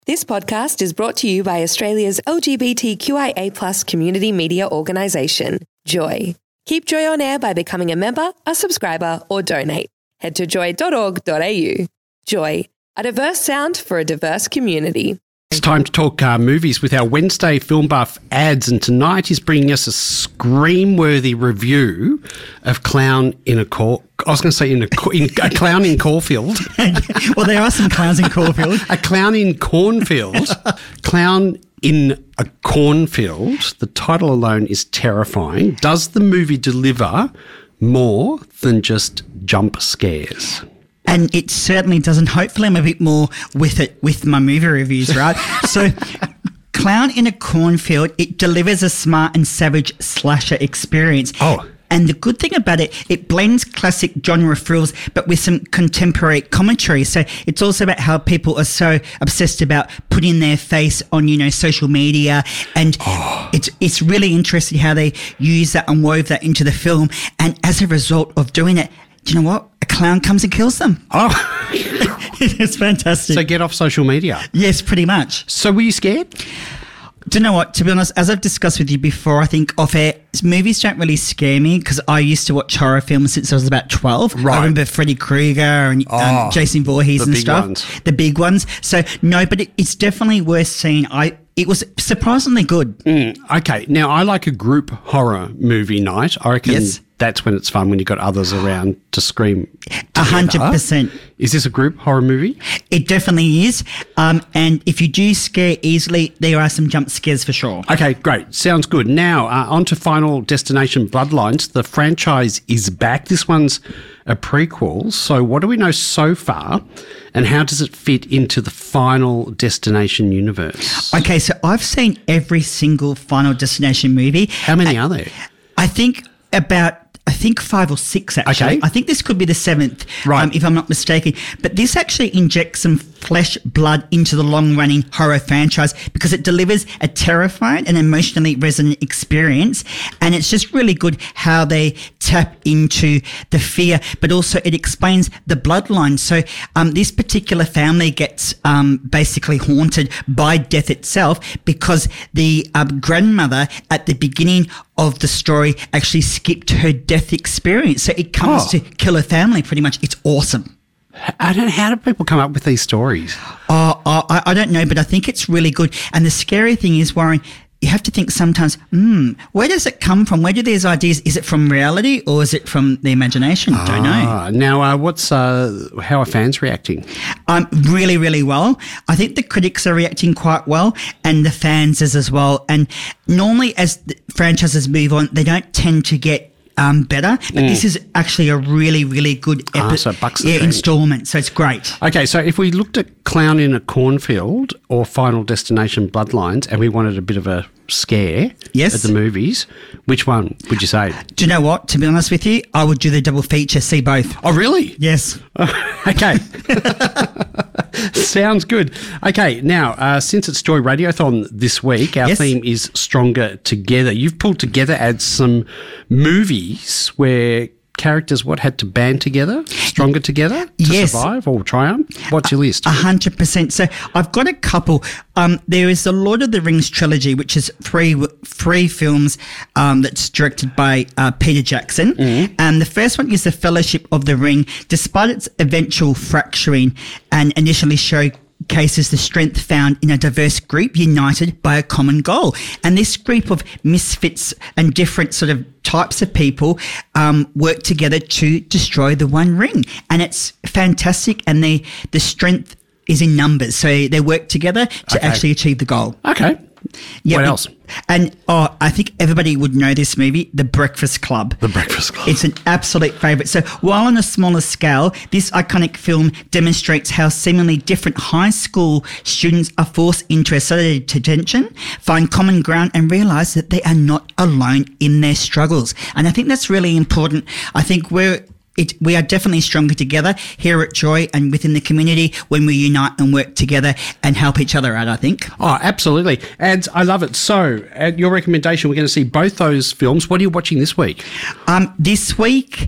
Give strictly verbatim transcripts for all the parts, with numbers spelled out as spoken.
This podcast is brought to you by Australia's L G B T Q I A plus community media organisation, Joy. Keep Joy on air by becoming a member, a subscriber, or donate. Head to joy dot org dot a u. Joy, a diverse sound for a diverse community. It's time to talk uh, movies with our Wednesday film buff ads, and tonight he's bringing us a scream-worthy review of Clown in a Cor- I was going to say in a, in a Clown in Caulfield. Well, there are some clowns in Caulfield. A Clown in Cornfield. Clown in a Cornfield. The title alone is terrifying. Does the movie deliver more than just jump scares? And it certainly doesn't. Hopefully I'm a bit more with it with my movie reviews, right? So Clown in a Cornfield, it delivers a smart and savage slasher experience. Oh. And the good thing about it, it blends classic genre thrills but with some contemporary commentary. So it's also about how people are so obsessed about putting their face on, you know, social media. And oh. it's it's really interesting how they use that and wove that into the film. And as a result of doing it, do you know what? A clown comes and kills them. Oh. It's fantastic. So get off social media. Yes, pretty much. So were you scared? Do you know what? To be honest, as I've discussed with you before, I think off air, movies don't really scare me because I used to watch horror films since I was about twelve. Right. I remember Freddy Krueger and oh, um, Jason Voorhees and big stuff. Ones. The big ones. So, no, but it, it's definitely worth seeing. I It was surprisingly good. Mm, okay. Now, I like a group horror movie night. I reckon yes. that's when it's fun, when you've got others around to scream together. A hundred percent. Is this a group horror movie? It definitely is. Um, and if you do scare easily, there are some jump scares for sure. Okay, great. Sounds good. Now, uh, on to Final Destination Bloodlines. The franchise is back. This one's a prequel. So what do we know so far, and how does it fit into the Final Destination universe? Okay, so I've seen every single Final Destination movie. How many are there? I think about... I think five or six, actually. Okay. I think this could be the seventh, right. um, if I'm not mistaken. But this actually injects some flesh, blood into the long-running horror franchise because it delivers a terrifying and emotionally resonant experience. And it's just really good how they tap into the fear, but also it explains the bloodline. So um, this particular family gets um, basically haunted by death itself because the um, grandmother at the beginning of the story actually skipped her death experience. So it comes oh. to kill her family pretty much. It's awesome. I don't know, how do people come up with these stories? Oh, oh, I, I don't know, but I think it's really good. And the scary thing is, Warren, you have to think sometimes, hmm, where does it come from? Where do these ideas, is it from reality or is it from the imagination? Ah, Don't know. Now, uh, what's uh, how are fans reacting? Um, really, really well. I think the critics are reacting quite well and the fans is as well. And normally as the franchises move on, they don't tend to get Um, better, but mm. this is actually a really, really good epi- ah, so bucks yeah, installment, so it's great. Okay, so if we looked at Clown in a Cornfield or Final Destination Bloodlines and we wanted a bit of a scare yes. at the movies, which one would you say? Do you know what? To be honest with you, I would do the double feature, see both. Oh, really? Yes. Okay. Sounds good. Okay, now, uh, since it's Joy Radiothon this week, our yes. theme is Stronger Together. You've pulled together, Ad, some movies where characters, what, had to band together, stronger together to yes. survive or triumph? What's your list? A hundred percent. So I've got a couple. Um, there is the Lord of the Rings trilogy, which is three three films um, that's directed by uh, Peter Jackson. Mm-hmm. And the first one is The Fellowship of the Ring. Despite its eventual fracturing and initially showcases the strength found in a diverse group united by a common goal. And this group of misfits and different sort of types of people um, work together to destroy the One Ring. And it's fantastic. And they, the strength is in numbers. So they work together to okay. actually achieve the goal. Okay. Yeah, what but, else? And oh, I think everybody would know this movie, The Breakfast Club. The Breakfast Club. It's an absolute favourite. So while on a smaller scale, this iconic film demonstrates how seemingly different high school students are forced into a solitary detention, find common ground and realise that they are not alone in their struggles. And I think that's really important. I think we're It, we are definitely stronger together here at Joy and within the community when we unite and work together and help each other out, I think. Oh, absolutely. And I love it. So, at your recommendation, we're going to see both those films. What are you watching this week? Um, this week,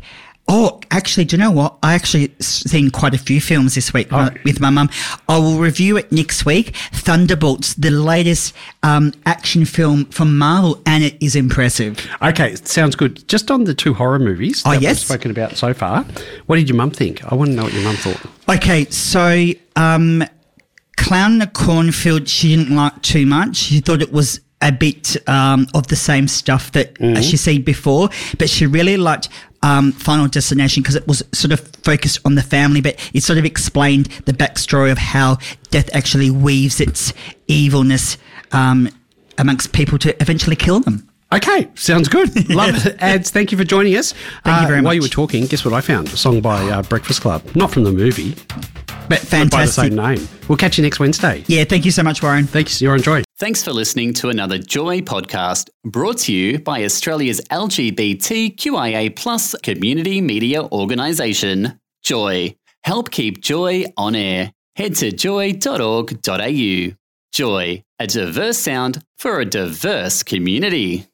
Oh, actually, do you know what? I actually seen quite a few films this week Oh. with my mum. I will review it next week. Thunderbolts, the latest um, action film from Marvel, and it is impressive. Okay, sounds good. Just on the two horror movies Oh, that yes. we've spoken about so far, what did your mum think? I want to know what your mum thought. Okay, so um, Clown in the Cornfield, she didn't like too much. She thought it was a bit um, of the same stuff that Mm-hmm. uh, she seen before, but she really liked um, Final Destination because it was sort of focused on the family, but it sort of explained the backstory of how death actually weaves its evilness um, amongst people to eventually kill them. Okay, sounds good. Love it. Ads, thank you for joining us. Thank you Uh, very While you much. were talking, guess what I found? A song by uh, Breakfast Club. Not from the movie, But but by the fantastic. same name. We'll catch you next Wednesday. Yeah, thank you so much, Warren. Thanks. You're enjoy. Thanks for listening to another Joy podcast brought to you by Australia's L G B T Q I A plus community media organisation, Joy. Help keep Joy on air. Head to joy dot org dot a u. Joy, a diverse sound for a diverse community.